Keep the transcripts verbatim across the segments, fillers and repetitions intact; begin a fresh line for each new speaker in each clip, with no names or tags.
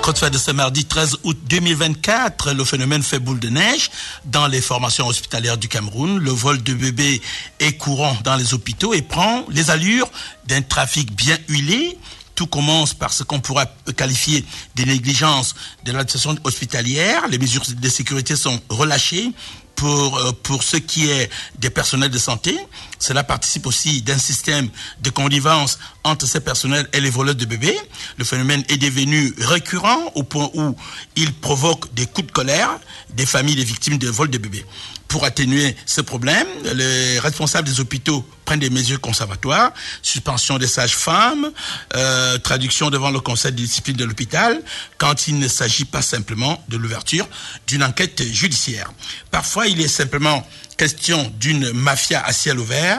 Crotte-Fer de ce mardi treize août deux mille vingt-quatre, le phénomène fait boule de neige dans les formations hospitalières du Cameroun. Le vol de bébés est courant dans les hôpitaux et prend les allures d'un trafic bien huilé. Tout commence par ce qu'on pourrait qualifier de négligence de l'administration hospitalière. Les mesures de sécurité sont relâchées pour, euh, pour ce qui est des personnels de santé. Cela participe aussi d'un système de connivence entre ces personnels et les voleurs de bébés. Le phénomène est devenu récurrent au point où il provoque des coups de colère des familles des victimes de vol de bébés. Pour atténuer ce problème, les responsables des hôpitaux prennent des mesures conservatoires, suspension des sages-femmes, euh, traduction devant le conseil de discipline de l'hôpital, quand il ne s'agit pas simplement de l'ouverture d'une enquête judiciaire. Parfois, il est simplement question d'une mafia à ciel ouvert.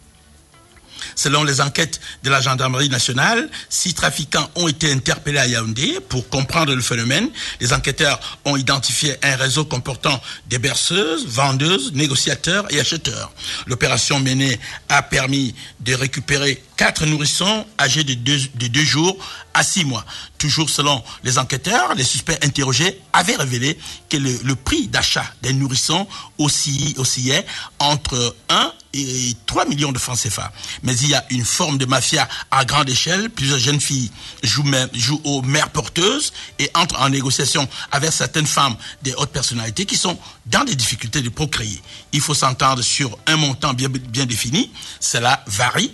Selon les enquêtes de la gendarmerie nationale, six trafiquants ont été interpellés à Yaoundé. Pour comprendre le phénomène, les enquêteurs ont identifié un réseau comportant des berceuses, vendeuses, négociateurs et acheteurs. L'opération menée a permis de récupérer quatre nourrissons âgés de deux, de deux jours à six mois. Toujours selon les enquêteurs, les suspects interrogés avaient révélé que le, le prix d'achat des nourrissons oscillait, oscillait entre un et trois millions de francs C F A. Mais il y a une forme de mafia à grande échelle. Plusieurs jeunes filles jouent, même, jouent aux mères porteuses et entrent en négociation avec certaines femmes des hautes personnalités qui sont dans des difficultés de procréer. Il faut s'entendre sur un montant bien, bien défini. Cela varie.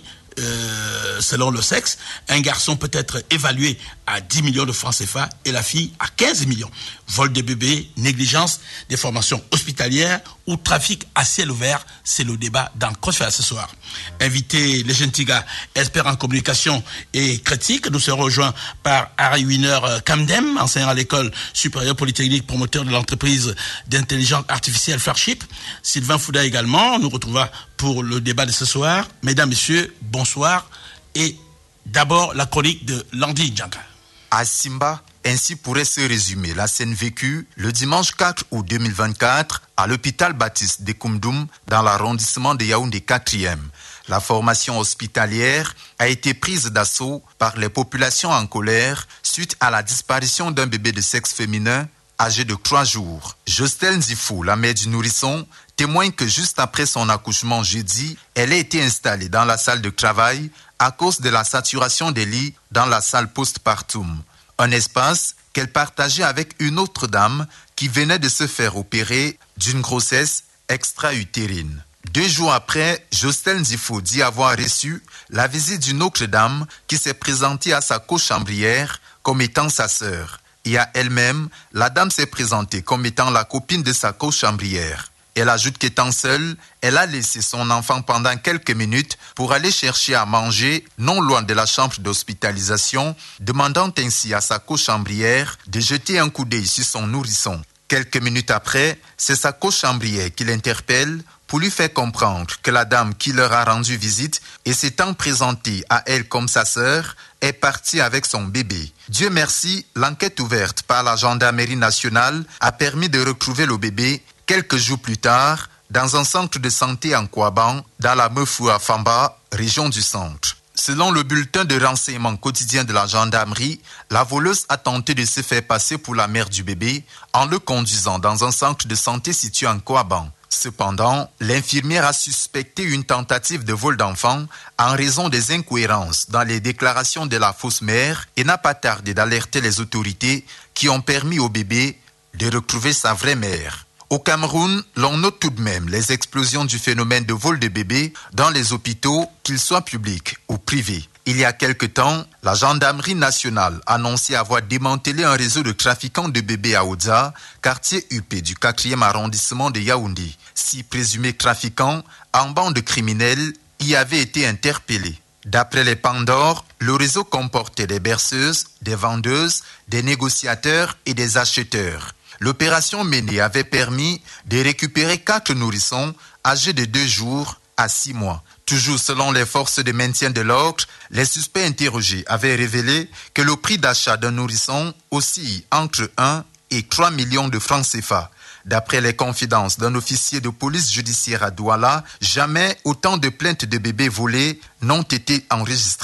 Euh, selon le sexe, un garçon peut être évalué à dix millions de francs C F A et la fille à quinze millions. Vol de bébés, négligence des formations hospitalières ou trafic à ciel ouvert, c'est le débat dans Crotte-Fer ce soir. Invité les Gentiga, expert en communication et critique, nous serons rejoints par Harry Wiener Kamdem, enseignant à l'école supérieure polytechnique, promoteur de l'entreprise d'intelligence artificielle Fairship. Sylvain Fouda également, nous retrouvera pour le débat de ce soir. Mesdames, Messieurs, bonsoir. Et d'abord, la chronique de Landi Djanga.
À Simba, ainsi pourrait se résumer la scène vécue le dimanche quatre août deux mille vingt-quatre à l'hôpital Baptiste de Koumdoum dans l'arrondissement de Yaoundé quatrième. La formation hospitalière a été prise d'assaut par les populations en colère suite à la disparition d'un bébé de sexe féminin âgé de trois jours. Jostel Nzifou, la mère du nourrisson, témoigne que juste après son accouchement jeudi, elle a été installée dans la salle de travail à cause de la saturation des lits dans la salle postpartum. Un espace qu'elle partageait avec une autre dame qui venait de se faire opérer d'une grossesse extra-utérine. Deux jours après, Jostel Nzifou dit avoir reçu la visite d'une autre dame qui s'est présentée à sa cochambrière comme étant sa sœur. Et à elle-même, la dame s'est présentée comme étant la copine de sa cochambrière. Elle ajoute qu'étant seule, elle a laissé son enfant pendant quelques minutes pour aller chercher à manger non loin de la chambre d'hospitalisation, demandant ainsi à sa cochambrière de jeter un coup d'œil sur son nourrisson. Quelques minutes après, c'est sa cochambrière qui l'interpelle pour lui faire comprendre que la dame qui leur a rendu visite et s'étant présentée à elle comme sa sœur est partie avec son bébé. Dieu merci, l'enquête ouverte par la gendarmerie nationale a permis de retrouver le bébé quelques jours plus tard dans un centre de santé en Kouaban, dans la Mefoua Famba, région du centre. Selon le bulletin de renseignement quotidien de la gendarmerie, la voleuse a tenté de se faire passer pour la mère du bébé en le conduisant dans un centre de santé situé en Kouaban. Cependant, l'infirmière a suspecté une tentative de vol d'enfant en raison des incohérences dans les déclarations de la fausse mère et n'a pas tardé d'alerter les autorités qui ont permis au bébé de retrouver sa vraie mère. Au Cameroun, l'on note tout de même les explosions du phénomène de vol de bébés dans les hôpitaux, qu'ils soient publics ou privés. Il y a quelque temps, la gendarmerie nationale annonçait avoir démantelé un réseau de trafiquants de bébés à Oudza, quartier huppé du quatrième arrondissement de Yaoundé. Six présumés trafiquants, en bande criminelle, y avaient été interpellés. D'après les Pandores, le réseau comportait des berceuses, des vendeuses, des négociateurs et des acheteurs. L'opération menée avait permis de récupérer quatre nourrissons âgés de deux jours à six mois. Toujours selon les forces de maintien de l'ordre, les suspects interrogés avaient révélé que le prix d'achat d'un nourrisson oscille entre un et trois millions de francs C F A. D'après les confidences d'un officier de police judiciaire à Douala, jamais autant de plaintes de bébés volés n'ont été enregistrées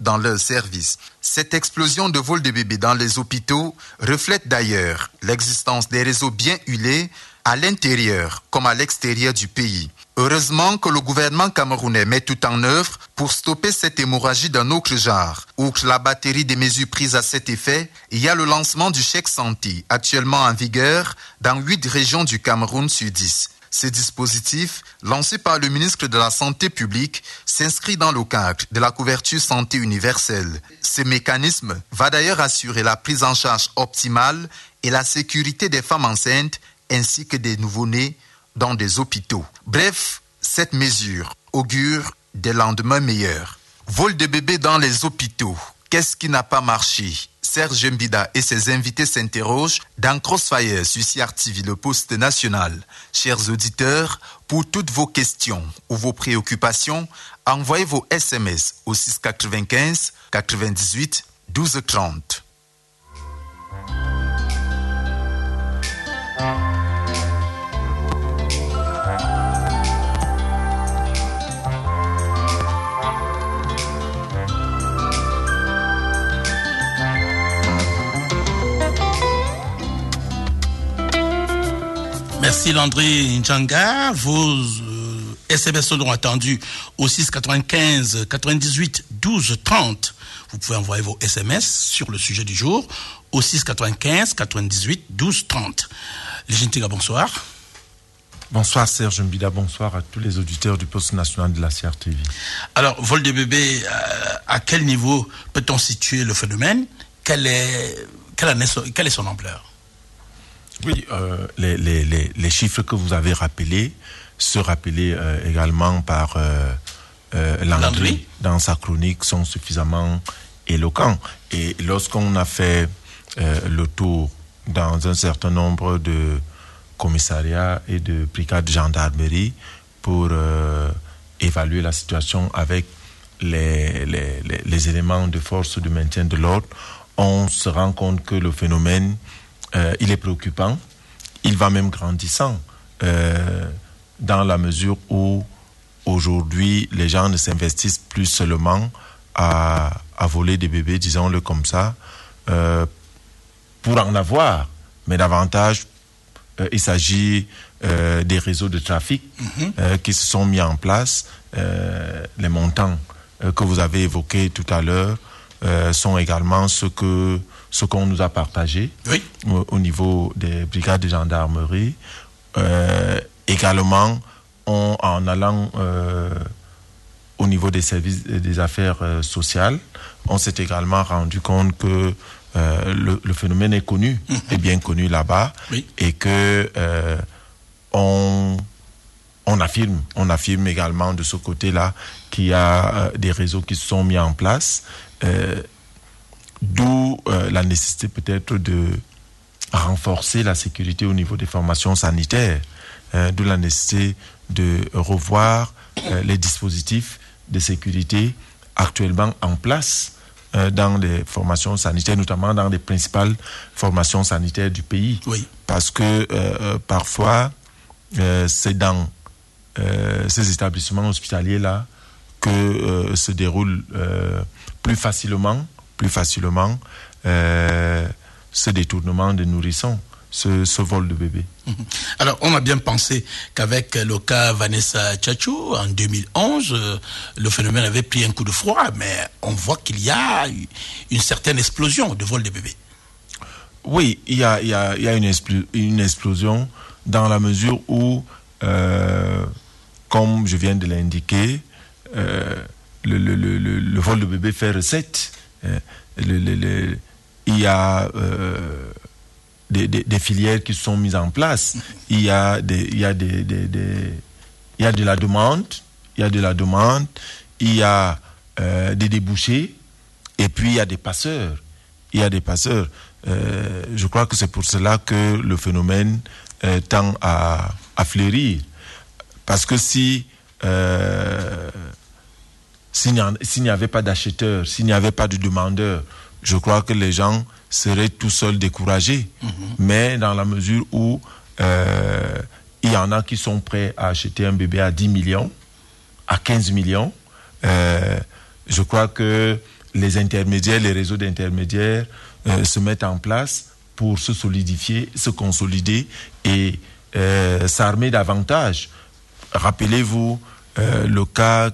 dans leur service. Cette explosion de vol de bébés dans les hôpitaux reflète d'ailleurs l'existence des réseaux bien huilés à l'intérieur comme à l'extérieur du pays. Heureusement que le gouvernement camerounais met tout en œuvre pour stopper cette hémorragie d'un autre genre. Outre la batterie des mesures prises à cet effet, il y a le lancement du chèque santé, actuellement en vigueur dans huit régions du Cameroun sur dix. Ce dispositif, lancé par le ministre de la Santé publique, s'inscrit dans le cadre de la couverture santé universelle. Ce mécanisme va d'ailleurs assurer la prise en charge optimale et la sécurité des femmes enceintes ainsi que des nouveau-nés dans des hôpitaux. Bref, cette mesure augure des lendemains meilleurs. Vol de bébés dans les hôpitaux. Qu'est-ce qui n'a pas marché? Serge Mbida et ses invités s'interrogent dans Crossfire sur C R T V, le poste national. Chers auditeurs, pour toutes vos questions ou vos préoccupations, envoyez vos S M S au six quatre-vingt-quinze quatre-vingt-dix-huit douze trente.
Merci Landry Njanga. Vos euh, S M S seront attendus au six quatre-vingt-quinze quatre-vingt-dix-huit douze trente. Vous pouvez envoyer vos S M S sur le sujet du jour au six quatre-vingt-quinze quatre-vingt-dix-huit douze trente. Les Gentiga, bonsoir.
Bonsoir Serge Mbida, bonsoir à tous les auditeurs du poste national de la C R T V.
Alors, vol de bébés, euh, à quel niveau peut-on situer le phénomène? Quelle est, quelle est, quelle est son ampleur?
Oui, euh, les, les, les, les chiffres que vous avez rappelés, se rappelés euh, également par euh, euh, Landry dans sa chronique, sont suffisamment éloquents. Et lorsqu'on a fait euh, le tour dans un certain nombre de commissariats et de brigades de gendarmerie pour euh, évaluer la situation avec les, les, les, les éléments de force de maintien de l'ordre, on se rend compte que le phénomène Euh, il est préoccupant, il va même grandissant euh, dans la mesure où aujourd'hui les gens ne s'investissent plus seulement à, à voler des bébés, disons-le comme ça, euh, pour en avoir, mais davantage euh, il s'agit euh, des réseaux de trafic mm-hmm. euh, qui se sont mis en place. Euh, les montants euh, que vous avez évoqués tout à l'heure euh, sont également ceux que ce qu'on nous a partagé oui. au, au niveau des brigades de gendarmerie. Euh, également, on, en allant euh, au niveau des services des affaires euh, sociales, on s'est également rendu compte que euh, le, le phénomène est connu, mmh. est bien connu là-bas, oui. et que euh, on, on affirme, on affirme également de ce côté-là qu'il y a euh, des réseaux qui se sont mis en place. Euh, D'où euh, la nécessité peut-être de renforcer la sécurité au niveau des formations sanitaires, euh, d'où la nécessité de revoir euh, les dispositifs de sécurité actuellement en place euh, dans les formations sanitaires, notamment dans les principales formations sanitaires du pays. Oui. Parce que euh, parfois, euh, c'est dans euh, ces établissements hospitaliers-là que euh, se déroule euh, plus facilement plus facilement euh, ce détournement de nourrissons, ce, ce vol de bébés.
Alors, on a bien pensé qu'avec le cas Vanessa Tchatchou, en deux mille onze, euh, le phénomène avait pris un coup de froid, mais on voit qu'il y a une certaine explosion de vol de bébés.
Oui, il y a, il y a, il y a une, expl- une explosion dans la mesure où, euh, comme je viens de l'indiquer, euh, le, le, le, le, le vol de bébés fait recette. Euh, le, le, le, il y a euh, des, des, des filières qui sont mises en place. Il y a des, il y a des, des, des il y a de la demande, il y a de la demande, il y a euh, des débouchés, et puis il y a des passeurs. Il y a des passeurs. Euh, je crois que c'est pour cela que le phénomène euh, tend à, à fleurir, parce que si euh, S'il n'y, en, s'il n'y avait pas d'acheteurs, s'il n'y avait pas de demandeurs, je crois que les gens seraient tout seuls découragés. Mmh. Mais dans la mesure où euh, il y en a qui sont prêts à acheter un bébé à dix millions, à quinze millions, euh, je crois que les intermédiaires, les réseaux d'intermédiaires euh, se mettent en place pour se solidifier, se consolider et euh, s'armer davantage. Rappelez-vous euh, le cas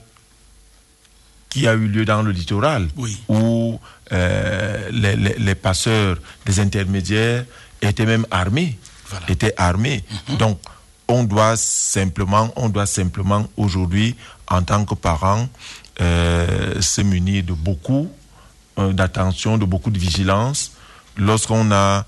qui a eu lieu dans le littoral,
oui.
où euh, les, les, les passeurs, les intermédiaires étaient même armés, voilà. étaient armés. Mm-hmm. Donc, on doit simplement, on doit simplement aujourd'hui, en tant que parents, euh, se munir de beaucoup euh, d'attention, de beaucoup de vigilance. Lorsqu'on a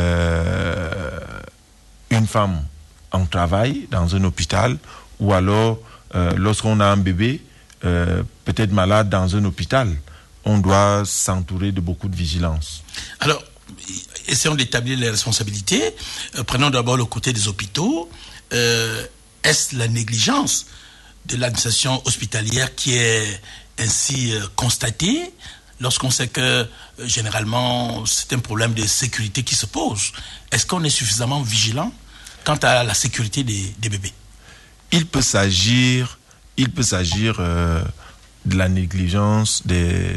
euh, une femme en travail dans un hôpital, ou alors euh, lorsqu'on a un bébé, euh, peut-être malade dans un hôpital, on doit s'entourer de beaucoup de vigilance.
Alors, essayons d'établir les responsabilités. Euh, prenons d'abord le côté des hôpitaux. Euh, est-ce la négligence de l'administration hospitalière qui est ainsi euh, constatée lorsqu'on sait que euh, généralement c'est un problème de sécurité qui se pose? Est-ce qu'on est suffisamment vigilant quant à la sécurité des, des bébés?
Il peut s'agir, il peut s'agir euh, de la négligence des,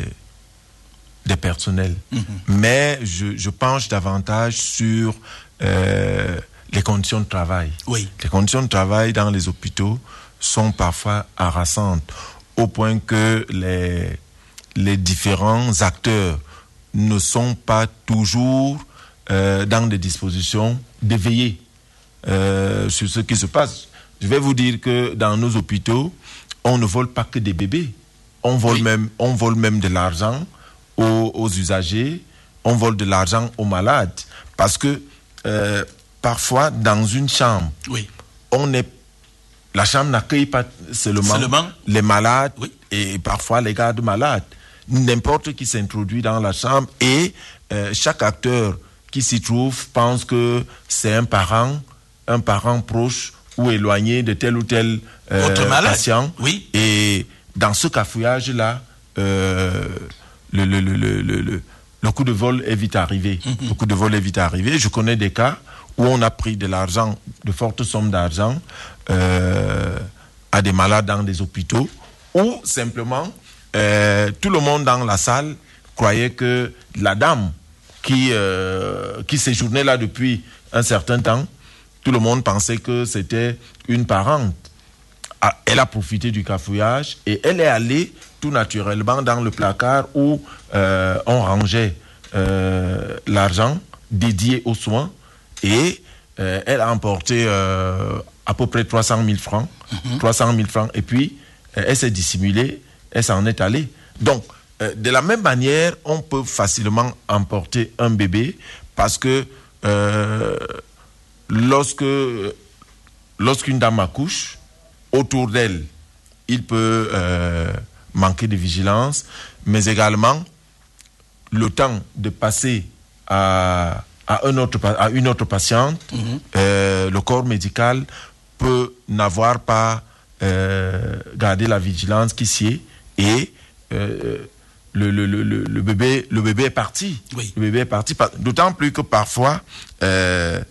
des personnels, mm-hmm. mais je, je penche davantage sur euh, les conditions de travail.
Oui.
Les conditions de travail dans les hôpitaux sont parfois harassantes, au point que les, les différents acteurs ne sont pas toujours euh, dans des dispositions de veiller euh, sur ce qui se passe. Je vais vous dire que dans nos hôpitaux, on ne vole pas que des bébés. On vole, oui. même, on vole même de l'argent aux, aux usagers, on vole de l'argent aux malades. Parce que euh, parfois, dans une chambre,
oui.
on est, la chambre n'accueille pas seulement,
seulement
les malades
oui.
et parfois les gardes malades. N'importe qui s'introduit dans la chambre et euh, chaque acteur qui s'y trouve pense que c'est un parent, un parent proche ou éloigné de tel ou tel euh, patient.
Oui.
Et dans ce cafouillage-là, euh, le, le, le, le, le, le coup de vol est vite arrivé. Mm-hmm. Le coup de vol est vite arrivé. Je connais des cas où on a pris de l'argent, de fortes sommes d'argent euh, à des malades dans des hôpitaux, ou simplement euh, tout le monde dans la salle croyait que la dame qui, euh, qui séjournait là depuis un certain temps, tout le monde pensait que c'était une parente. Elle a profité du cafouillage et elle est allée tout naturellement dans le placard où euh, on rangeait euh, l'argent dédié aux soins et euh, elle a emporté euh, à peu près trois cent mille francs. Mm-hmm. trois cent mille francs. Et puis, euh, elle s'est dissimulée, elle s'en est allée. Donc, euh, de la même manière, on peut facilement emporter un bébé parce que euh, Lorsque, lorsqu'une dame accouche, autour d'elle, il peut euh, manquer de vigilance, mais également le temps de passer à, à, un autre, à une autre patiente, mm-hmm. euh, le corps médical peut n'avoir pas euh, gardé la vigilance qui s'y est et euh, le, le, le, le, bébé, le bébé est parti.
Oui.
Le bébé est parti, d'autant plus que parfois... Euh,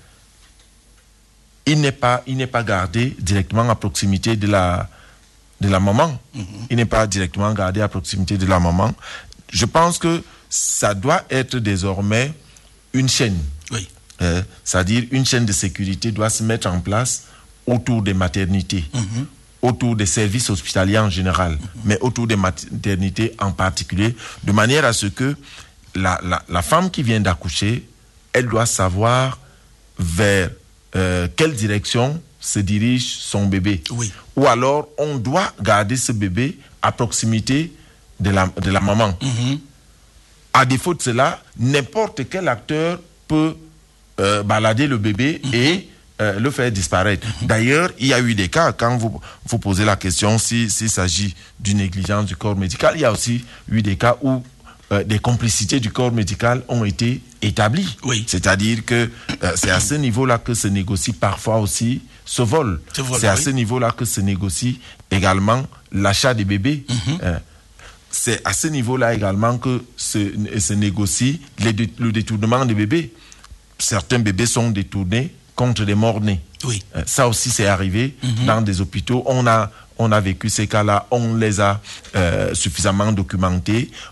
Il n'est pas, il n'est pas gardé directement à proximité de la, de la maman. Mm-hmm. Il n'est pas directement gardé à proximité de la maman. Je pense que ça doit être désormais une chaîne.
Oui.
Euh, c'est-à-dire une chaîne de sécurité doit se mettre en place autour des maternités, mm-hmm. autour des services hospitaliers en général, mm-hmm. mais autour des maternités en particulier, de manière à ce que la, la, la femme qui vient d'accoucher, elle doit savoir vers Euh, quelle direction se dirige son bébé.
Oui.
Ou alors, on doit garder ce bébé à proximité de la, de la maman. Mm-hmm. À défaut de cela, n'importe quel acteur peut euh, balader le bébé mm-hmm. et euh, le faire disparaître. Mm-hmm. D'ailleurs, il y a eu des cas, quand vous, vous posez la question si, s'il s'agit d'une négligence du corps médical, il y a aussi eu des cas où euh, des complicités du corps médical ont été établies.
Oui.
C'est-à-dire que euh, c'est à ce niveau-là que se négocie parfois aussi ce vol. Ce vol c'est à oui. ce niveau-là que se négocie également l'achat des bébés. Mm-hmm. Euh, c'est à ce niveau-là également que se, se négocie les, le détournement des bébés. Certains bébés sont détournés contre des morts-nés.
Oui.
Euh, ça aussi, c'est arrivé mm-hmm. dans des hôpitaux. On a, on a vécu ces cas-là, on les a euh, suffisamment documentés.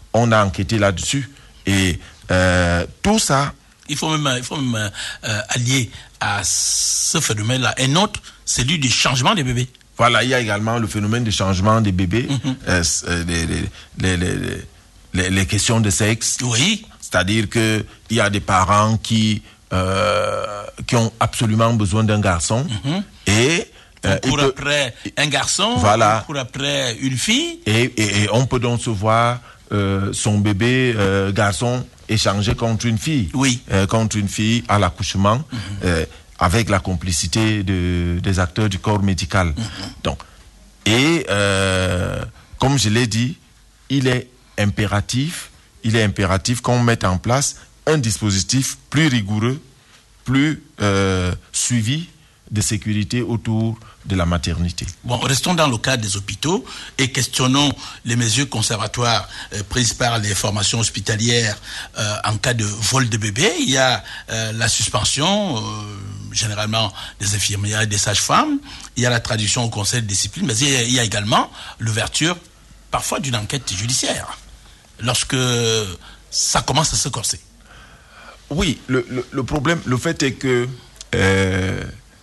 on a enquêté là-dessus. Et euh, tout ça...
Il faut même, il faut même euh, allier à ce phénomène-là un autre, celui du changement des bébés.
Voilà, il y a également le phénomène du changement des bébés,
Mm-hmm.
euh, les, les, les, les, les questions de sexe.
Oui.
C'est-à-dire qu'il y a des parents qui, euh, qui ont absolument besoin d'un garçon.
Mm-hmm.
Et...
On
euh,
court
peut,
après un garçon,
voilà.
on court après une fille.
Et, et, et on peut donc se voir euh, son bébé euh, garçon échangé contre une fille.
Oui.
Euh, contre une fille à l'accouchement, mm-hmm. euh, avec la complicité de, des acteurs du corps médical. Mm-hmm. Donc, et euh, comme je l'ai dit, il est impératif, il est impératif qu'on mette en place un dispositif plus rigoureux, plus euh, suivi de sécurité autour de la maternité.
Bon, restons dans le cadre des hôpitaux et questionnons les mesures conservatoires euh, prises par les formations hospitalières euh, en cas de vol de bébé. Il y a euh, la suspension, euh, généralement des infirmières et des sages-femmes. Il y a la traduction au conseil de discipline, mais il y a, il y a également l'ouverture parfois d'une enquête judiciaire lorsque ça commence à se corser.
Oui, le, le, le problème, le fait est que euh,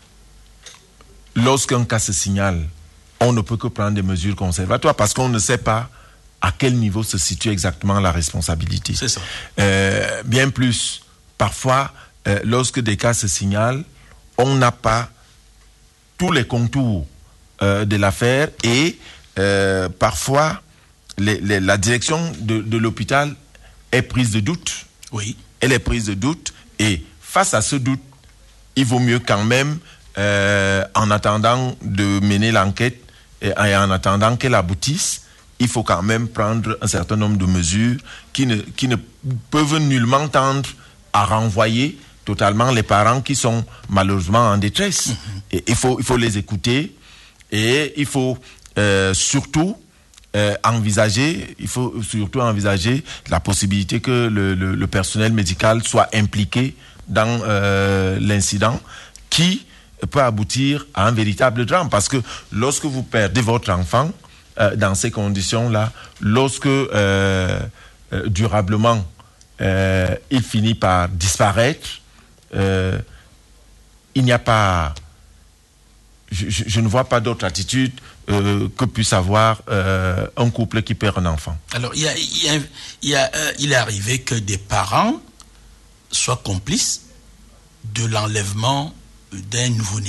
lorsqu'un cas se signale, on ne peut que prendre des mesures conservatoires parce qu'on ne sait pas à quel niveau se situe exactement la responsabilité.
C'est ça.
Euh, bien plus, parfois, euh, lorsque des cas se signalent, on n'a pas tous les contours euh, de l'affaire et euh, parfois, les, les, la direction de, de l'hôpital est prise de doute.
Oui.
Elle est prise de doute et face à ce doute, il vaut mieux quand même Euh, en attendant de mener l'enquête et, et en attendant qu'elle aboutisse, il faut quand même prendre un certain nombre de mesures qui ne, qui ne peuvent nullement tendre à renvoyer totalement les parents qui sont malheureusement en détresse. Mm-hmm. Et il faut, il faut les écouter et il faut euh, surtout euh, envisager, il faut surtout envisager la possibilité que le, le, le personnel médical soit impliqué dans euh, l'incident qui peut aboutir à un véritable drame. Parce que lorsque vous perdez votre enfant euh, dans ces conditions-là, lorsque euh, euh, durablement euh, il finit par disparaître, euh, il n'y a pas... Je, je, je ne vois pas d'autre attitude euh, que puisse avoir euh, un couple qui perd un enfant.
Alors, il, y a, il, y a, il, y a, euh, il est arrivé que des parents soient complices de l'enlèvement d'un nouveau-né.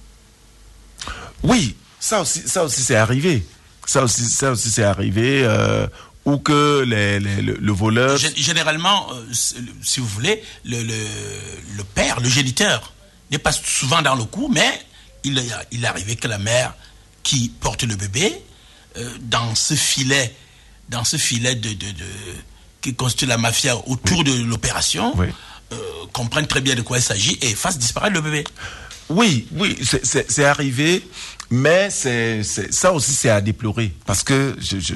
Oui, ça aussi, ça aussi c'est arrivé. Ça aussi, ça aussi c'est arrivé. Euh, ou que les, les, le, le voleur...
Généralement, euh, si vous voulez, le, le, le père, le géniteur, n'est pas souvent dans le coup, mais il, il est arrivé que la mère qui porte le bébé, euh, dans ce filet, dans ce filet de, de, de, qui constitue la mafia autour oui. de l'opération, oui. euh, comprenne très bien de quoi il s'agit et fasse disparaître le bébé.
Oui, oui, c'est, c'est, c'est arrivé, mais c'est, c'est, ça aussi c'est à déplorer, parce que je... je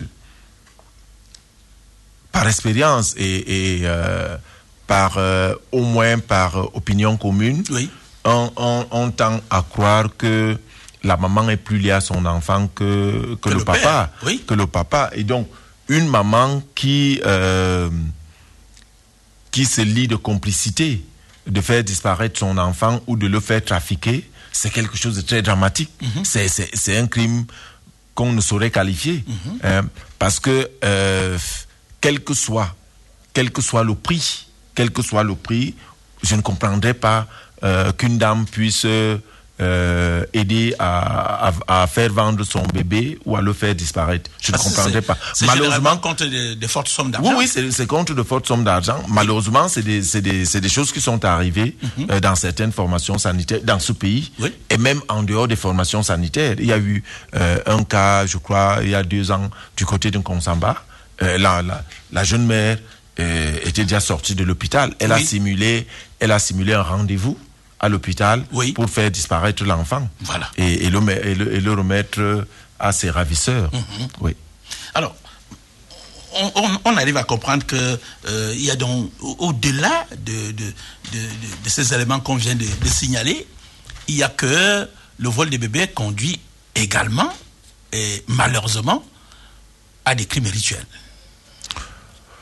par expérience et, et euh, par euh, au moins par euh, opinion commune, oui. on, on, on tend à croire que la maman est plus liée à son enfant que, que, que le, le papa,
oui.
que le papa. Et donc une maman qui euh, qui se lie de complicité, de faire disparaître son enfant ou de le faire trafiquer, c'est quelque chose de très dramatique. Mm-hmm. C'est, c'est, c'est un crime qu'on ne saurait qualifier, mm-hmm. euh, parce que euh, quel que soit, quel que soit le prix, quel que soit le prix, je ne comprendrais pas euh, qu'une dame puisse euh, aider à, à, à faire vendre son bébé ou à le faire disparaître. Je
Parce
ne comprendrais
c'est,
pas.
C'est malheureusement contre de, de fortes sommes d'argent.
Oui, oui, c'est, c'est contre de fortes sommes d'argent. Oui. Malheureusement, c'est des, c'est des, c'est des choses qui sont arrivées mm-hmm. euh, dans certaines formations sanitaires dans ce pays, oui. et même en dehors des formations sanitaires. Il y a eu euh, un cas, je crois, il y a deux ans, du côté de Konsamba. Euh, la, la, la jeune mère euh, était déjà sortie de l'hôpital. Elle oui. a simulé, elle a simulé un rendez-vous à l'hôpital oui. pour faire disparaître l'enfant.
Voilà.
Et, et, le, et, le, et le remettre à ses ravisseurs. Mm-hmm. Oui.
Alors, on, on, on arrive à comprendre que euh, il y a donc au-delà de, de, de, de, de ces éléments qu'on vient de, de signaler, il y a que le vol des bébés conduit également et malheureusement à des crimes rituels.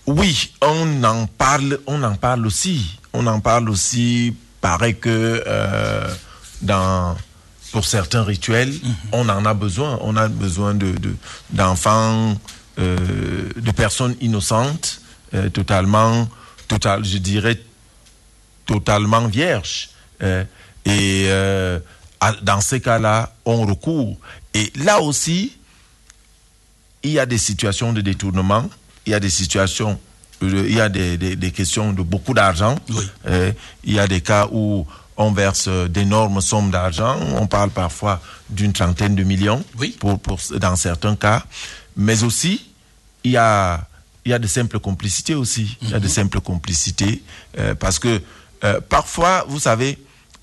Oui, on en parle, on en parle aussi. On en parle aussi, paraît que euh, dans, pour certains rituels, mm-hmm. on en a besoin. On a besoin de, de, d'enfants, euh, de personnes innocentes, euh, totalement, total, je dirais, totalement vierges. Euh, et euh, dans ces cas-là, on recourt. Et là aussi, il y a des situations de détournement. Il y a des situations, il y a des, des, des questions de beaucoup d'argent. Oui. Euh, il y a des cas où on verse d'énormes sommes d'argent. On parle parfois d'une trentaine de millions oui. pour, pour, dans certains cas. Mais aussi, il y a, il y a de simples complicités aussi. Mm-hmm. Il y a de simples complicités. Euh, parce que euh, parfois, vous savez,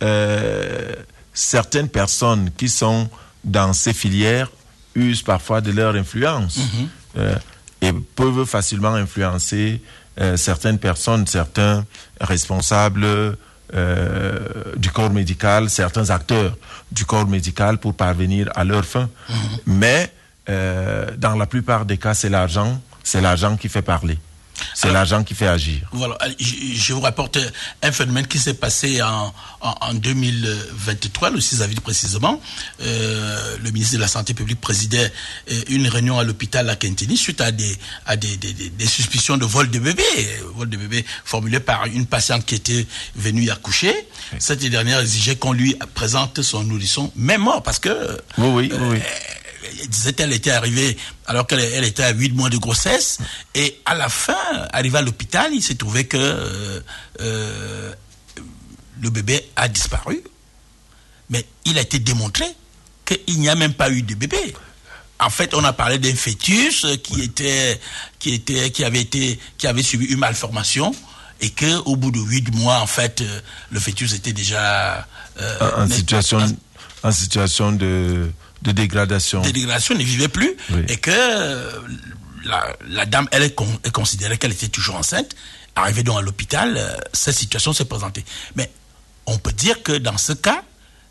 euh, certaines personnes qui sont dans ces filières usent parfois de leur influence. Mm-hmm. Euh, et peuvent facilement influencer euh, certaines personnes, certains responsables euh, du corps médical, certains acteurs du corps médical pour parvenir à leur fin. Mmh. Mais euh, dans la plupart des cas, c'est l'argent, c'est l'argent qui fait parler. C'est Alors, l'argent qui fait agir.
Voilà, je, je vous rapporte un phénomène qui s'est passé en, en, en deux mille vingt-trois, le six avril précisément. Euh, le ministre de la Santé publique présidait une réunion à l'hôpital à Kentini suite à des, à des, des, des, des suspicions de vol de bébé, vol de bébé formulé par une patiente qui était venue y accoucher. Oui. Cette dernière exigeait qu'on lui présente son nourrisson, même mort, parce que
oui, oui, euh, oui.
elle disait qu'elle était arrivée alors qu'elle elle était à huit mois de grossesse, et à la fin, arrivée à l'hôpital, il s'est trouvé que euh, euh, le bébé a disparu, mais il a été démontré qu'il n'y a même pas eu de bébé. En fait, on a parlé d'un fœtus qui oui. était, qui était, qui avait été, qui avait subi une malformation, et que au bout de huit mois, en fait, euh, le fœtus était déjà
euh, en, en situation, en, en situation de de dégradation.
De dégradation, ne vivait plus, oui. et que euh, la, la dame, elle est, con, elle considérait qu'elle était toujours enceinte. Arrivée donc à l'hôpital, euh, cette situation s'est présentée. Mais on peut dire que dans ce cas,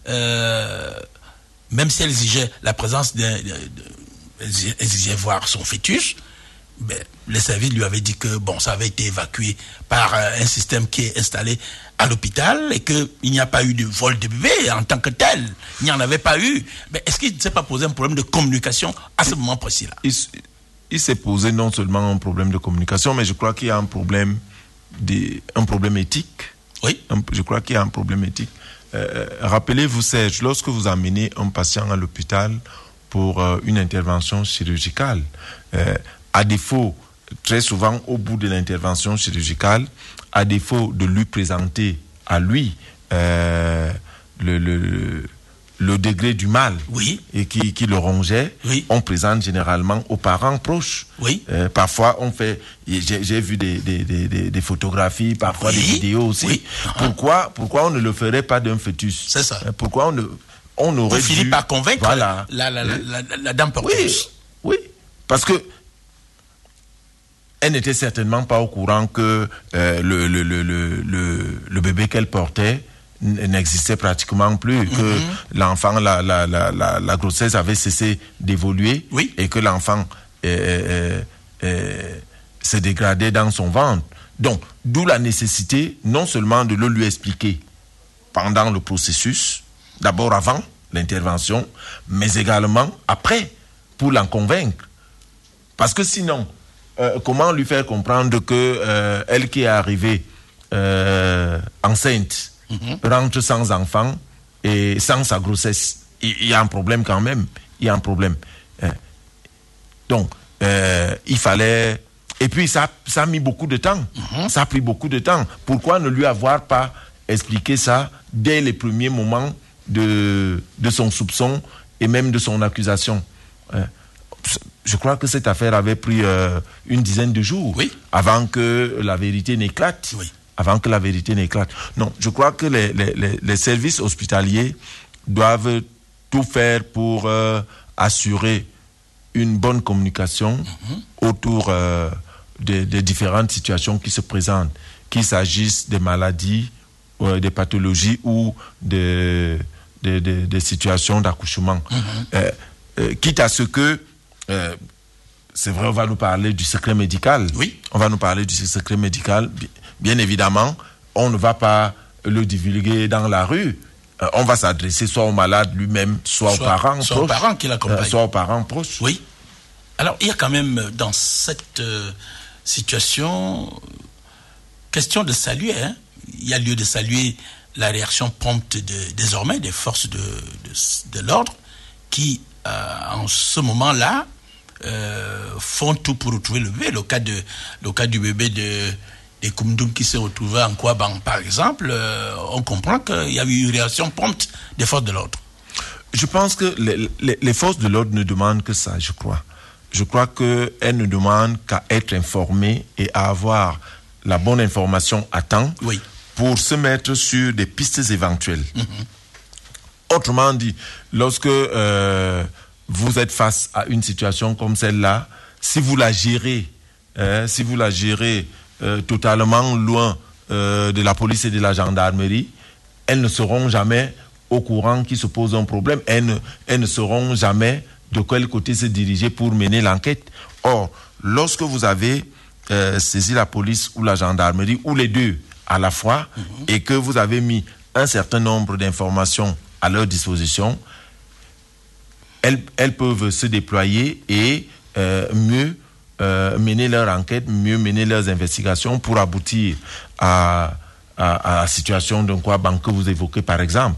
euh, même si elle exigeait la présence d'un, elle exigeait voir son fœtus, ben, les services lui avaient dit que bon, ça avait été évacué par euh, un système qui est installé à l'hôpital et qu'il n'y a pas eu de vol de bébé en tant que tel. Il n'y en avait pas eu. Mais est-ce qu'il ne s'est pas posé un problème de communication à ce moment précis-là?
Il, il s'est posé non seulement un problème de communication, mais je crois qu'il y a un problème, de, un problème éthique.
Oui.
Un, je crois qu'il y a un problème éthique. Euh, rappelez-vous, Serge, lorsque vous amenez un patient à l'hôpital pour euh, une intervention chirurgicale, euh, à défaut, très souvent au bout de l'intervention chirurgicale, à défaut de lui présenter à lui euh, le, le, le degré du mal
oui.
et qui, qui le rongeait, oui. on présente généralement aux parents proches.
Oui.
Euh, parfois, on fait, j'ai, j'ai vu des, des, des, des photographies, parfois oui. des vidéos aussi. Oui. Uh-huh. Pourquoi, pourquoi on ne le ferait pas d'un fœtus?
C'est ça.
Pourquoi on ne, on aurait
on finit
dû,
par convaincre
voilà.
la, la, la, la, la, la dame porteuse.
Oui, oui, parce que elle n'était certainement pas au courant que euh, le, le, le, le, le, le bébé qu'elle portait n'existait pratiquement plus, mm-hmm. que l'enfant, la, la, la, la, la grossesse avait cessé d'évoluer
oui.
et que l'enfant euh, euh, euh, se dégradait dans son ventre. Donc, d'où la nécessité non seulement de le lui expliquer pendant le processus, d'abord avant l'intervention, mais également après, pour l'en convaincre. Parce que sinon, Euh, comment lui faire comprendre que euh, elle qui est arrivée euh, enceinte mm-hmm. rentre sans enfant et sans sa grossesse? Il, il y a un problème quand même. Il y a un problème. Euh, donc, euh, il fallait... Et puis, ça, ça a mis beaucoup de temps. Mm-hmm. Ça a pris beaucoup de temps. Pourquoi ne lui avoir pas expliqué ça dès les premiers moments de, de son soupçon et même de son accusation? euh, Je crois que cette affaire avait pris euh, une dizaine de jours
oui.
avant que la vérité n'éclate.
Oui.
Avant que la vérité n'éclate. Non, je crois que les, les, les, les services hospitaliers doivent tout faire pour euh, assurer une bonne communication mm-hmm. autour euh, des, des différentes situations qui se présentent, qu'il s'agisse des maladies, euh, des pathologies ou des, des, des, des situations d'accouchement. Mm-hmm. Euh, euh, quitte à ce que Euh, c'est vrai, on va nous parler du secret médical.
Oui.
On va nous parler du secret médical. Bien évidemment, on ne va pas le divulguer dans la rue. Euh, on va s'adresser soit au malade lui-même, soit, soit aux parents
soit
proches.
aux parents qui l'accompagnent.
Euh, soit aux parents proches.
Oui. Alors, il y a quand même dans cette euh, situation question de saluer. Hein. Il y a lieu de saluer la réaction prompte de, désormais des forces de, de, de l'ordre qui, euh, en ce moment-là, euh, font tout pour retrouver le bébé. Le cas, de, le cas du bébé de, de Koumdoum qui s'est retrouvé en Kouaban, par exemple, euh, on comprend qu'il y a eu une réaction prompte des forces de l'ordre.
Je pense que les, les, les forces de l'ordre ne demandent que ça, je crois. Je crois qu'elles ne demandent qu'à être informées et à avoir la bonne information à temps.
Oui.
Pour se mettre sur des pistes éventuelles. Mm-hmm. Autrement dit, lorsque euh, vous êtes face à une situation comme celle-là, si vous la gérez, euh, si vous la gérez euh, totalement loin euh, de la police et de la gendarmerie, elles ne seront jamais au courant qu'il se pose un problème. Elles ne, elles ne sauront jamais de quel côté se diriger pour mener l'enquête. Or, lorsque vous avez euh, saisi la police ou la gendarmerie, ou les deux, à la fois, mmh. et que vous avez mis un certain nombre d'informations à leur disposition, elles, elles peuvent se déployer et euh, mieux euh, mener leur enquête, mieux mener leurs investigations pour aboutir à, à, à la situation d'un Kouaban que vous évoquez par exemple.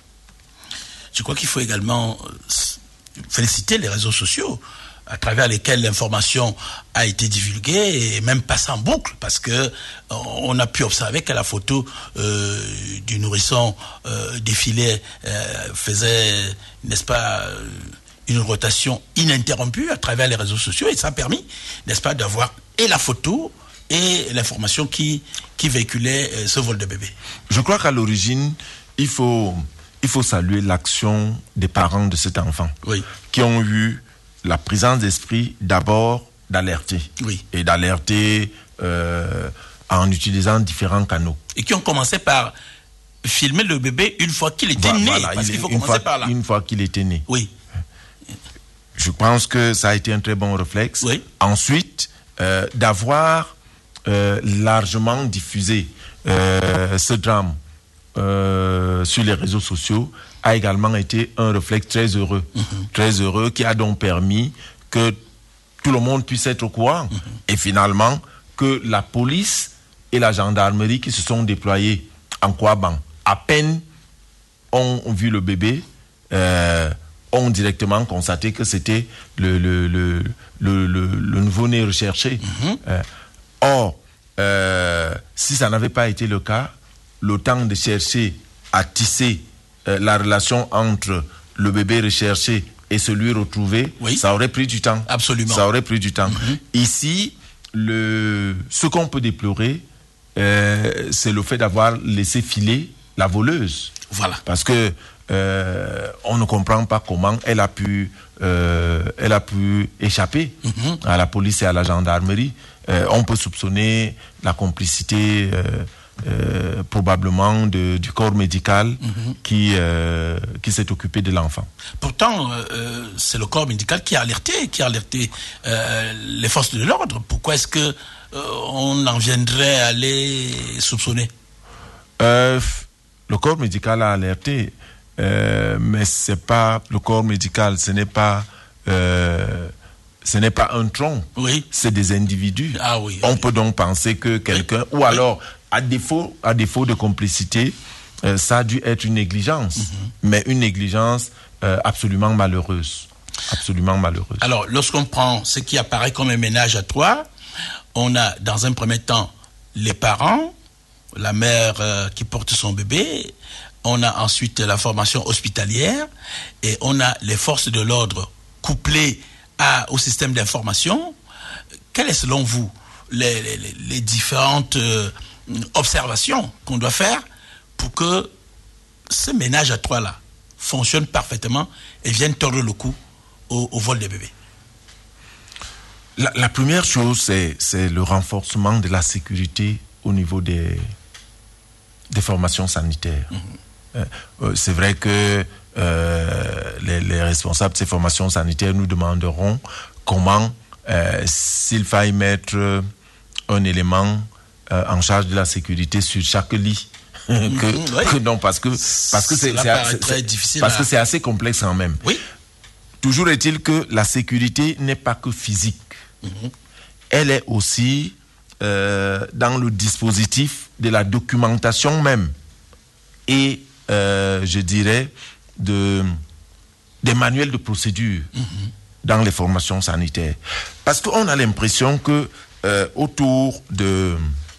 Je crois qu'il faut également féliciter les réseaux sociaux à travers lesquels l'information a été divulguée et même passée en boucle, parce que on a pu observer que la photo euh, du nourrisson euh, défilé euh, faisait, n'est-ce pas, une rotation ininterrompue à travers les réseaux sociaux, et ça a permis, n'est-ce pas, d'avoir et la photo et l'information qui, qui véhiculait euh, ce vol de bébé.
Je crois qu'à l'origine, il faut, il faut saluer l'action des parents de cet enfant,
oui.
qui ont eu la présence d'esprit d'abord d'alerter.
Oui.
Et d'alerter euh, en utilisant différents canaux.
Et qui ont commencé par filmer le bébé une fois qu'il était
voilà,
né.
Voilà,
parce
il,
qu'il faut
une
commencer
fois,
par là.
Une fois qu'il était né.
Oui.
Je pense que ça a été un très bon réflexe.
Oui.
Ensuite, euh, d'avoir euh, largement diffusé euh, ce drame euh, sur les réseaux sociaux a également été un réflexe très heureux. Mm-hmm. Très heureux, qui a donc permis que tout le monde puisse être au courant. Mm-hmm. Et finalement, que la police et la gendarmerie qui se sont déployés en Kouaban, à peine ont vu le bébé, euh, ont directement constaté que c'était le, le, le, le, le, le nouveau-né recherché. Mm-hmm. Euh, or, euh, si ça n'avait pas été le cas, le temps de chercher à tisser euh, la relation entre le bébé recherché et celui retrouvé, oui. ça aurait pris du temps.
Absolument.
Ça aurait pris du temps.
Mm-hmm.
Ici, le, ce qu'on peut déplorer, euh, c'est le fait d'avoir laissé filer la voleuse.
Voilà.
Parce que euh, on ne comprend pas comment elle a pu, euh, elle a pu échapper mm-hmm. à la police et à la gendarmerie. Euh, on peut soupçonner la complicité euh, euh, probablement de, du corps médical mm-hmm. qui, euh, qui s'est occupé de l'enfant.
Pourtant, euh, c'est le corps médical qui a alerté, qui a alerté euh, les forces de l'ordre. Pourquoi est-ce que euh, on en viendrait à les soupçonner?
euh, Le corps médical a alerté, euh, mais c'est pas le corps médical, ce n'est pas... Euh, Ce n'est pas un tronc,
oui.
c'est des individus.
Ah oui,
On
oui.
peut donc penser que quelqu'un, oui. ou alors, à défaut, à défaut de complicité, euh, ça a dû être une négligence, mm-hmm. mais une négligence euh, absolument malheureuse. Absolument malheureuse.
Alors, lorsqu'on prend ce qui apparaît comme un ménage à trois, on a dans un premier temps les parents, la mère euh, qui porte son bébé, on a ensuite la formation hospitalière et on a les forces de l'ordre couplées À, au système d'information. Quelles sont selon vous les, les, les différentes euh, observations qu'on doit faire pour que ce ménage à trois-là fonctionne parfaitement et vienne tordre le cou au, au vol des bébés?
La, la première chose, c'est, c'est le renforcement de la sécurité au niveau des, des formations sanitaires. Mm-hmm. Euh, c'est vrai que Euh, les, les responsables de ces formations sanitaires nous demanderont comment euh, s'il faille mettre un élément euh, en charge de la sécurité sur chaque lit. que,
mmh, oui.
que non, parce que parce que c'est, c'est, c'est,
très
c'est
difficile
parce
à...
que c'est assez complexe quand même.
Oui.
Toujours est-il que la sécurité n'est pas que physique. Mmh. Elle est aussi euh, dans le dispositif de la documentation même et euh, je dirais de des manuels de procédure mmh. dans les formations sanitaires. Parce qu'on a l'impression que euh, autour de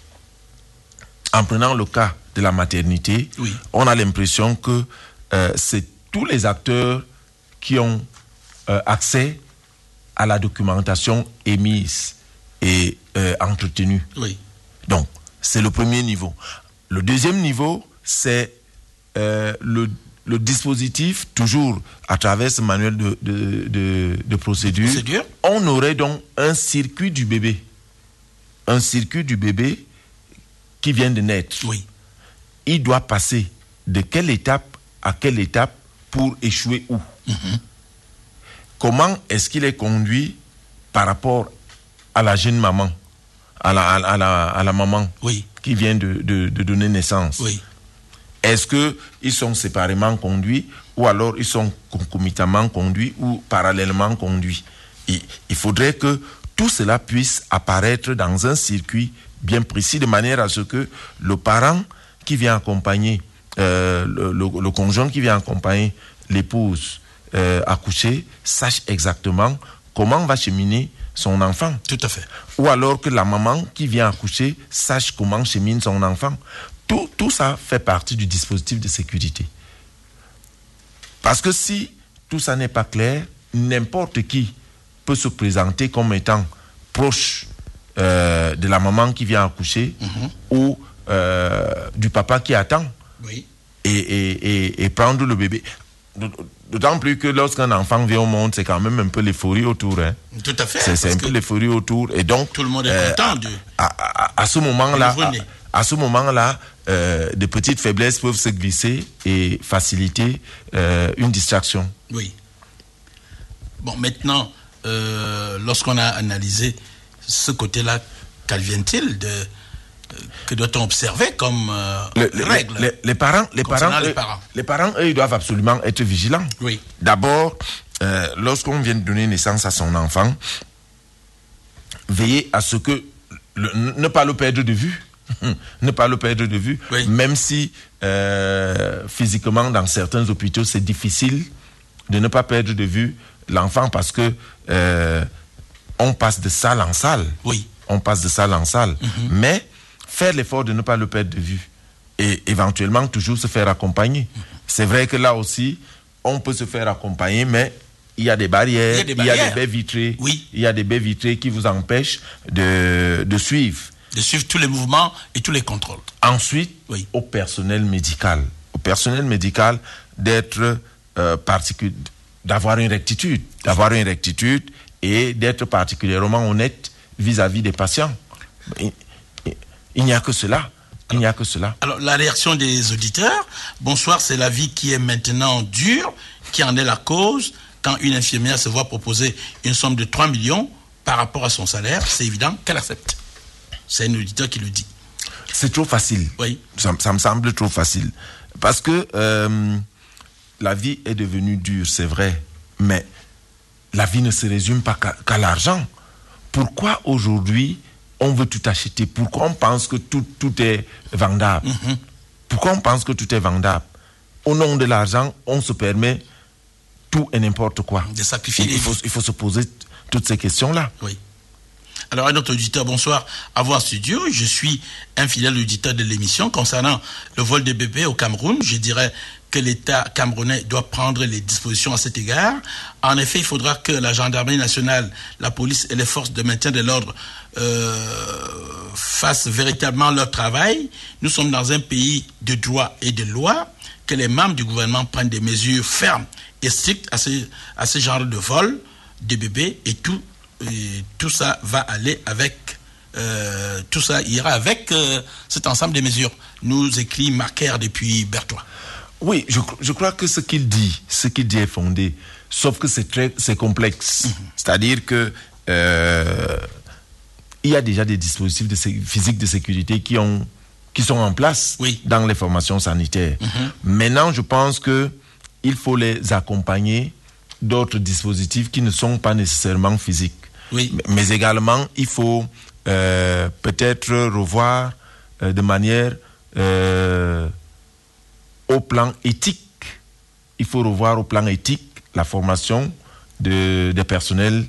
en prenant le cas de la maternité, oui. on a l'impression que euh, c'est tous les acteurs qui ont euh, accès à la documentation émise et euh, entretenue. Oui. Donc, c'est le premier niveau. Le deuxième niveau, c'est euh, le, le dispositif, toujours à travers ce manuel de, de, de, de procédure, procédure, on aurait donc un circuit du bébé. Un circuit du bébé qui vient de naître. Oui. Il doit passer de quelle étape à quelle étape pour échouer où. Mm-hmm. Comment est-ce qu'il est conduit par rapport à la jeune maman, à la, à la, à la maman oui. qui vient de, de, de donner naissance. Oui. Est-ce qu'ils sont séparément conduits ou alors ils sont concomitamment conduits ou parallèlement conduits? Il, il faudrait que tout cela puisse apparaître dans un circuit bien précis, de manière à ce que le parent qui vient accompagner, euh, le, le, le conjoint qui vient accompagner l'épouse euh, accouchée, sache exactement comment va cheminer son enfant.
Tout à fait.
Ou alors que la maman qui vient accoucher sache comment chemine son enfant. Tout, tout ça fait partie du dispositif de sécurité. Parce que si tout ça n'est pas clair, n'importe qui peut se présenter comme étant proche euh, de la maman qui vient accoucher mm-hmm. ou euh, du papa qui attend oui. et, et, et, et prendre le bébé. D'autant plus que lorsqu'un enfant vient au monde, c'est quand même un peu l'euphorie autour. Hein.
Tout à fait.
C'est, c'est un peu l'euphorie autour. Et donc,
tout le monde est euh, content de...
À, à, à ce moment-là, à, à ce moment-là, euh, des petites faiblesses peuvent se glisser et faciliter euh, une distraction.
Oui. Bon, maintenant, euh, lorsqu'on a analysé ce côté-là, qu'advient-il de... Que doit-on observer comme euh,
le,
règle
les, les, les parents, les parents,
les
eux,
parents,
les parents, eux, ils doivent absolument être vigilants.
Oui.
D'abord, euh, lorsqu'on vient de donner naissance à son enfant, veillez à ce que le, ne pas le perdre de vue, ne pas le perdre de vue, oui. même si euh, physiquement dans certains hôpitaux c'est difficile de ne pas perdre de vue l'enfant parce que euh, on passe de salle en salle.
Oui.
On passe de salle en salle, mm-hmm. mais faire l'effort de ne pas le perdre de vue et éventuellement toujours se faire accompagner. Mmh. C'est vrai que là aussi, on peut se faire accompagner, mais il y a des barrières, il y a des, barrières. Il y a des baies vitrées,
oui.
il y a des baies vitrées qui vous empêchent de, de suivre.
De suivre tous les mouvements et tous les contrôles.
Ensuite, oui. au personnel médical. Au personnel médical d'être euh, particu- d'avoir une rectitude, d'avoir une rectitude et d'être particulièrement honnête vis-à-vis des patients. Il n'y a que cela. Il n'y a que cela.
Alors, la réaction des auditeurs. Bonsoir, c'est la vie qui est maintenant dure, qui en est la cause. Quand une infirmière se voit proposer une somme de trois millions par rapport à son salaire, c'est évident qu'elle accepte. C'est un auditeur qui le dit.
C'est trop facile.
Oui.
Ça, ça me semble trop facile. Parce que euh, la vie est devenue dure, c'est vrai. Mais la vie ne se résume pas qu'à, qu'à l'argent. Pourquoi aujourd'hui on veut tout acheter? Pourquoi on pense que tout, tout est vendable? Mm-hmm. Pourquoi on pense que tout est vendable? Au nom de l'argent, on se permet tout et n'importe quoi.
De sacrifier.
Il, il, faut, il faut se poser t- toutes ces questions-là.
Oui. Alors, un autre auditeur, bonsoir. À vous en studio, je suis un fidèle auditeur de l'émission. Concernant le vol des bébés au Cameroun, je dirais que l'État camerounais doit prendre les dispositions à cet égard. En effet, il faudra que la gendarmerie nationale, la police et les forces de maintien de l'ordre euh, fassent véritablement leur travail. Nous sommes dans un pays de droit et de loi, que les membres du gouvernement prennent des mesures fermes et strictes à ce, à ce genre de vol de bébés et tout, et tout ça va aller avec, euh, tout ça ira avec euh, cet ensemble de mesures. Nous écrit Marquer depuis Bertois.
Oui, je, je crois que ce qu'il dit, ce qu'il dit est fondé, sauf que c'est très, c'est complexe. Mm-hmm. C'est-à-dire que euh, il y a déjà des dispositifs de sé- physiques de sécurité qui, ont, qui sont en place
oui.
dans les formations sanitaires. Mm-hmm. Maintenant, je pense qu'il faut les accompagner d'autres dispositifs qui ne sont pas nécessairement physiques.
Oui.
Mais, mais également, il faut euh, peut-être revoir euh, de manière euh, au plan éthique. Il faut revoir au plan éthique la formation de, des personnels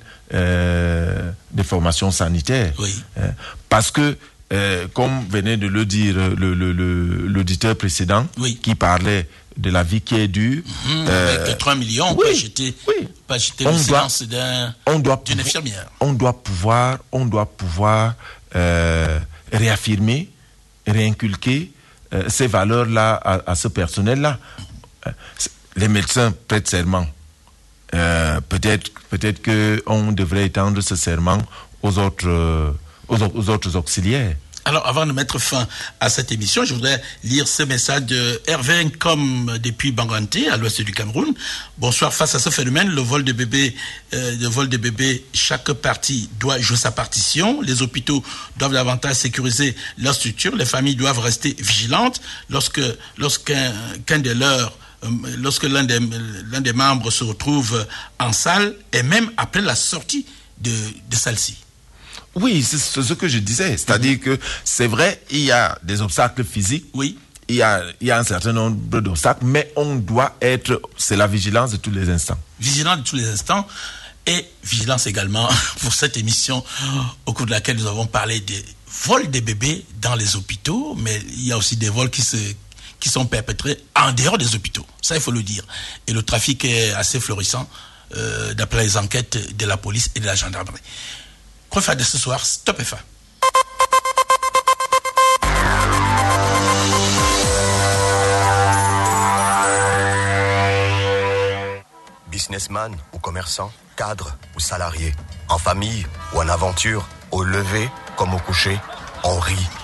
euh, de formation sanitaire.
Oui.
Euh, parce que, euh, comme venait de le dire le, le, le, l'auditeur précédent,
oui.
qui parlait de la vie qui est dure.
Mmh, euh, avec trois millions,
oui,
pas jeter,
oui.
pas jeter le silence d'un, d'une infirmière.
On doit pouvoir, on doit pouvoir euh, réaffirmer, réinculquer euh, ces valeurs-là à, à ce personnel-là. Euh, les médecins prêtent serment. Euh, peut-être, peut-être qu'on devrait étendre ce serment aux autres, euh, aux, aux autres auxiliaires.
Alors, avant de mettre fin à cette émission, je voudrais lire ce message de Hervé Nkom depuis Banganté, à l'ouest du Cameroun. Bonsoir. Face à ce phénomène, le vol de bébés, euh, le vol de bébés, chaque partie doit jouer sa partition. Les hôpitaux doivent davantage sécuriser leurs structures. Les familles doivent rester vigilantes lorsque, lorsqu'un, qu'un de leurs lorsque l'un des, l'un des membres se retrouve en salle et même après la sortie de, de celle-ci.
Oui, c'est ce que je disais. C'est-à-dire que c'est vrai, il y a des obstacles physiques.
Oui.
Il y a, il y a un certain nombre d'obstacles, mais on doit être, c'est la vigilance de tous les instants.
Vigilance de tous les instants et vigilance également pour cette émission au cours de laquelle nous avons parlé des vols des bébés dans les hôpitaux, mais il y a aussi des vols qui se qui sont perpétrés en dehors des hôpitaux. Ça, il faut le dire. Et le trafic est assez florissant, euh, d'après les enquêtes de la police et de la gendarmerie. Profade de ce soir, Stop F A.
Businessman ou commerçant, cadre ou salarié, en famille ou en aventure, au lever comme au coucher, on rit